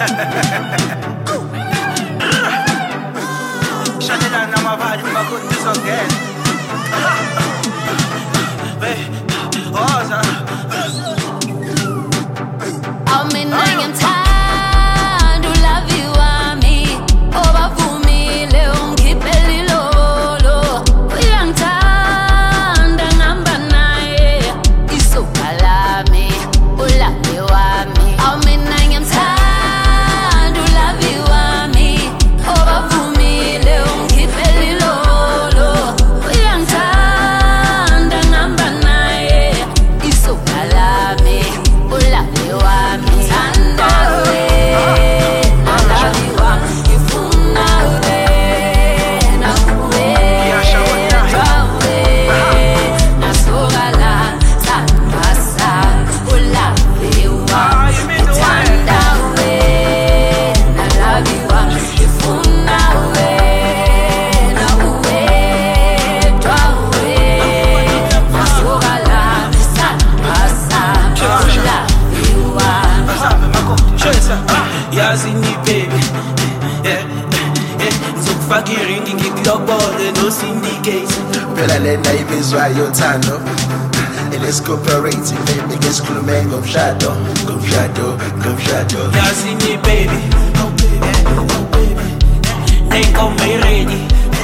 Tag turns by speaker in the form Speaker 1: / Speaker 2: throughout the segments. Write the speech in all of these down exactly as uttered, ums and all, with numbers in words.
Speaker 1: Shanela na mabali makuti songela. Oza.
Speaker 2: Amina ngiyamthanda ulavi wami obavumile ungiphelile lolo uyangithanda ngihamba naye isoka lami ulavi wami Amina ngiyamthanda ulavi wami obavumile ungiphelile lolo uyangithanda ngihamba naye isoka lami ulavi wami
Speaker 1: Yazini baby, yeah, yeah. Zokufaka iringi ngikulobola no syndicate.
Speaker 3: Phela lena ibizwa yothando. Let's cooperate, baby, ngesikhulume ngomshado, ngomshado, ngomshado.
Speaker 1: Yazini baby, oh baby, oh baby. Nenkomo ready,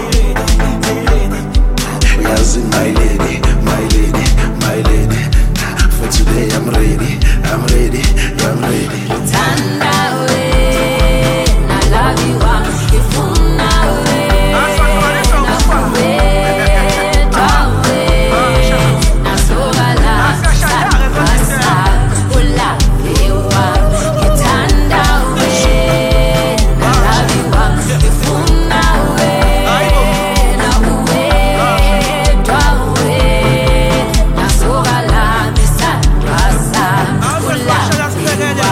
Speaker 1: ready.
Speaker 3: Yazi my lady, my lady, my lady. For today I'm ready, I'm ready, I'm ready.
Speaker 2: Tanda we, na love you, I'm ifuna we, na we, twa we, na sogala, sa sa, ula ewa. Tanda we, na love you, I'm ifuna we, na we, twa we, na sogala, sa sa, ula ewa.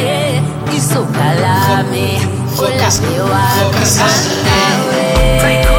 Speaker 3: Focus, focus, focus.